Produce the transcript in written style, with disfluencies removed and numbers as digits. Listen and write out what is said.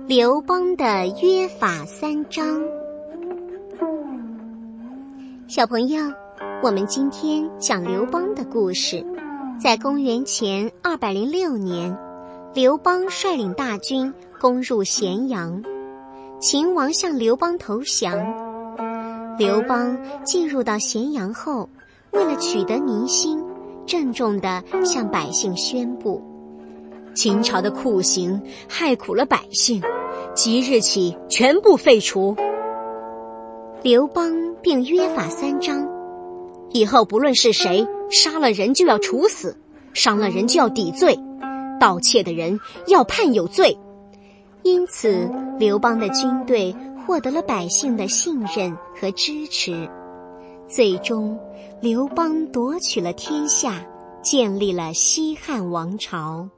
刘邦的约法三章。小朋友，我们今天讲刘邦的故事。在公元前206年，刘邦率领大军攻入咸阳，秦王向刘邦投降。刘邦进入到咸阳后，为了取得民心，郑重地向百姓宣布：秦朝的酷刑害苦了百姓，即日起全部废除。刘邦并约法三章，以后不论是谁，杀了人就要处死，伤了人就要抵罪，盗窃的人要判有罪。因此，刘邦的军队获得了百姓的信任和支持。最终，刘邦夺取了天下，建立了西汉王朝。